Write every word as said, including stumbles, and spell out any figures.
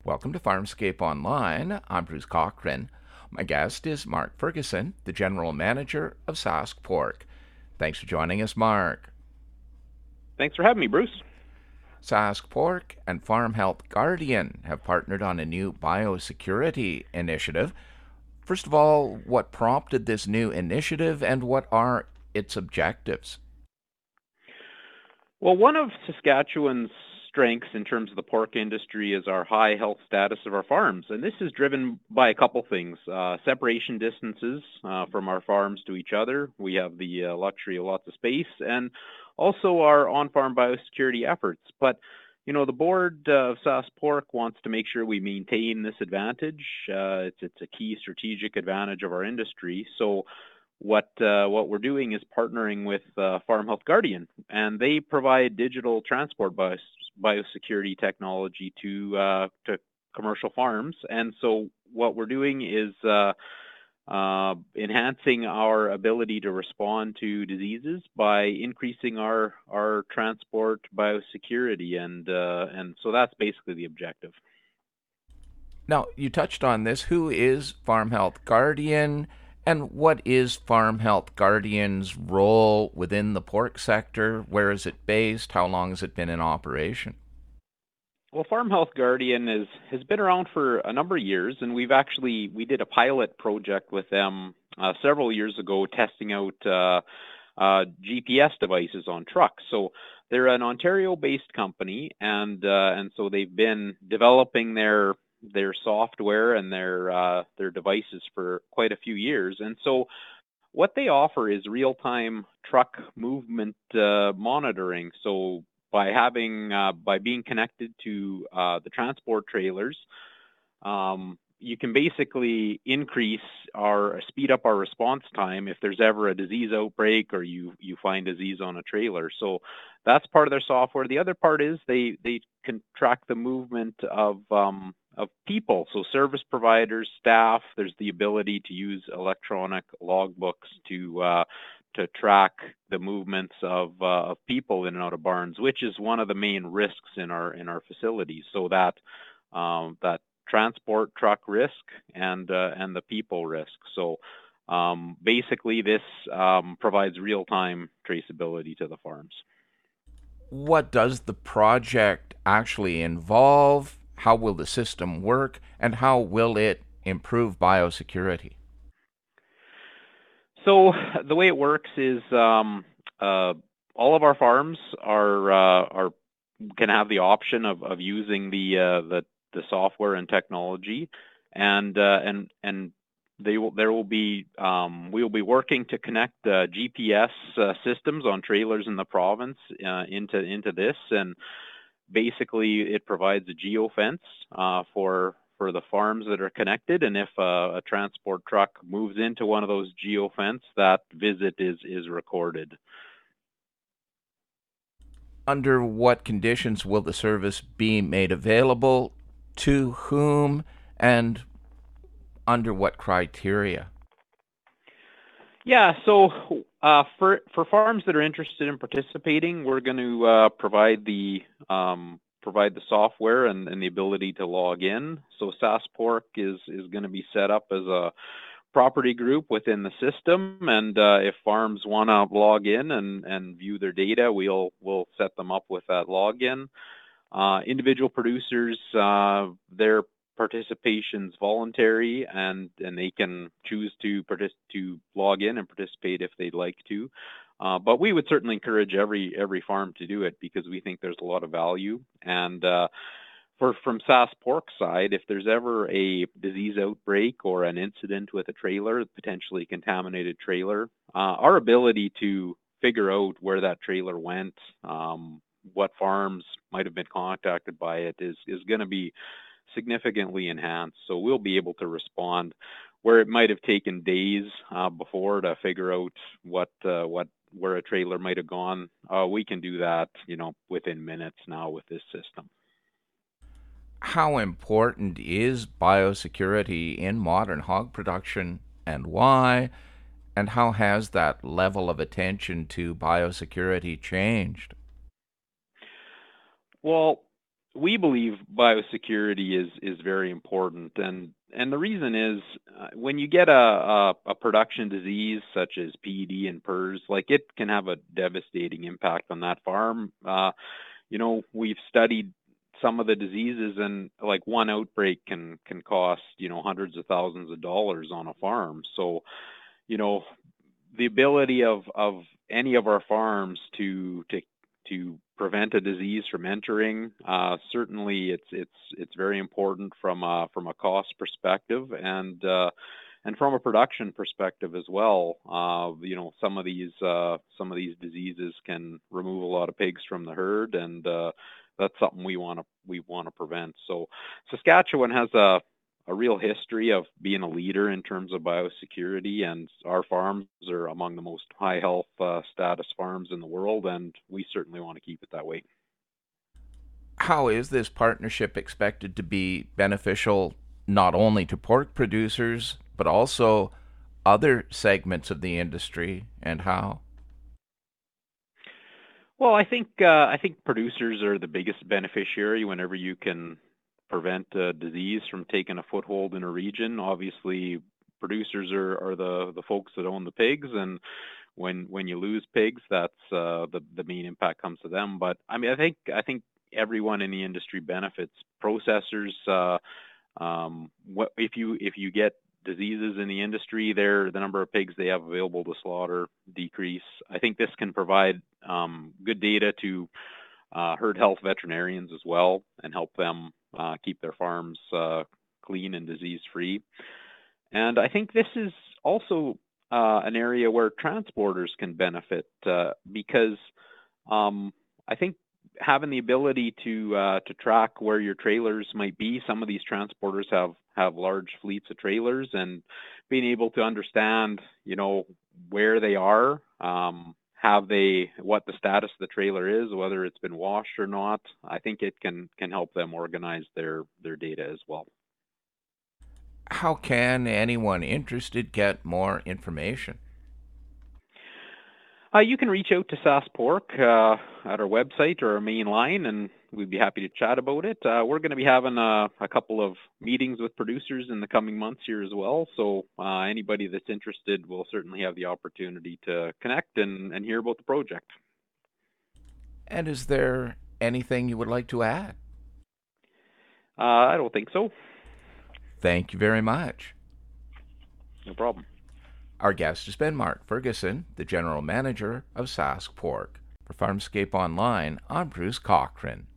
Welcome to Farmscape Online. I'm Bruce Cochran. My guest is Mark Ferguson, the General Manager of Sask Pork. Thanks for joining us, Mark. Thanks for having me, Bruce. Sask Pork and Farm Health Guardian have partnered on a new biosecurity initiative. First of all, what prompted this new initiative and what are its objectives? Well, one of Saskatchewan's strengths in terms of the pork industry is our high health status of our farms. And this is driven by a couple things. Uh, separation distances uh, from our farms to each other. We have the uh, luxury of lots of space, and also our on-farm biosecurity efforts. But you know, the board uh, of Sask Pork wants to make sure we maintain this advantage. Uh, it's, it's a key strategic advantage of our industry. So what uh, what we're doing is partnering with uh, Farm Health Guardian, and they provide digital transport bios- biosecurity technology to uh, to commercial farms. And so what we're doing is uh, uh, enhancing our ability to respond to diseases by increasing our our transport biosecurity, and uh, and so that's basically the objective. Now, you touched on this. Who is Farm Health Guardian? And what is Farm Health Guardian's role within the pork sector? Where is it based? How long has it been in operation? Well, Farm Health Guardian is has been around for a number of years, and we've actually we did a pilot project with them uh, several years ago, testing out uh, uh, G P S devices on trucks. So they're an Ontario-based company, and uh, and so they've been developing their their software and their uh, their devices for quite a few years. And so what they offer is real-time truck movement uh, monitoring. So by having uh, by being connected to uh, the transport trailers, um, you can basically increase our speed up our response time if there's ever a disease outbreak or you you find disease on a trailer. So that's part of their software. The other part is they they can track the movement of um, of people, so service providers, staff. There's the ability to use electronic logbooks to uh, to track the movements of uh, of people in and out of barns, which is one of the main risks in our in our facilities. So that um, that transport truck risk and uh, and the people risk. So um, basically, this um, provides real time traceability to the farms. What does the project actually involve? How will the system work? And how will it improve biosecurity? So the way it works is um, uh, all of our farms are uh, are can have the option of, of using the uh, the the software and technology, and uh, and and they will there will be um, we will be working to connect uh, G P S uh, systems on trailers in the province uh, into into this, and basically it provides a geofence uh, for for the farms that are connected, and if uh, a transport truck moves into one of those geofence, that visit is is recorded. Under what conditions will the service be made available? To whom? And under what criteria? Yeah, so uh, for for farms that are interested in participating, we're going to uh, provide the um, provide the software and, and the ability to log in. So Sask Pork is is going to be set up as a property group within the system, and uh, if farms want to log in and, and view their data, we'll we'll set them up with that login. Uh, individual producers, uh, their participation's voluntary, and and they can choose to partic- to log in and participate if they'd like to. Uh, but we would certainly encourage every every farm to do it because we think there's a lot of value. And uh, for from Sask Pork side, if there's ever a disease outbreak or an incident with a trailer, potentially contaminated trailer, uh, our ability to figure out where that trailer went, um, what farms might have been contacted by it, is is going to be significantly enhanced. So we'll be able to respond where it might have taken days uh, before to figure out what uh, what where a trailer might have gone. Uh, we can do that, you know, within minutes now with this system. How important is biosecurity in modern hog production and why? And how has that level of attention to biosecurity changed? Well, we believe biosecurity is is very important, and and the reason is uh, when you get a, a a production disease such as P E D and P E R S, like it can have a devastating impact on that farm. Uh, you know, we've studied some of the diseases, and like one outbreak can can cost you know hundreds of thousands of dollars on a farm. So, you know, the ability of of any of our farms to to to prevent a disease from entering, uh, certainly it's it's it's very important from a from a cost perspective, and uh, and from a production perspective as well. Uh, you know, some of these uh, some of these diseases can remove a lot of pigs from the herd, and uh, that's something we want to we want to prevent. So Saskatchewan has a a real history of being a leader in terms of biosecurity, and our farms are among the most high health uh, status farms in the world, and we certainly want to keep it that way. How is this partnership expected to be beneficial not only to pork producers, but also other segments of the industry, and how? Well, I think uh, I think producers are the biggest beneficiary whenever you can prevent a disease from taking a foothold in a region. Obviously, producers are, are the, the folks that own the pigs, and when when you lose pigs, that's uh, the the main impact comes to them. But I mean, I think I think everyone in the industry benefits. Processors, uh, um, what if you if you get diseases in the industry, there the number of pigs they have available to slaughter decrease. I think this can provide um, good data to uh, herd health veterinarians as well, and help them uh, keep their farms uh, clean and disease-free. And I think this is also uh, an area where transporters can benefit, uh, because um, I think having the ability to uh, to track where your trailers might be. Some of these transporters have have large fleets of trailers, and being able to understand, you know, where they are, um, have they what the status of the trailer is, whether it's been washed or not. I think it can can help them organize their their data as well. How can anyone interested get more information? Uh, you can reach out to Sask Pork uh, at our website or our main line, and we'd be happy to chat about it. Uh, we're going to be having a, a couple of meetings with producers in the coming months here as well. So uh, anybody that's interested will certainly have the opportunity to connect and, and hear about the project. And is there anything you would like to add? Uh, I don't think so. Thank you very much. No problem. Our guest has been Mark Ferguson, the General Manager of Sask Pork. For Farmscape Online, I'm Bruce Cochran.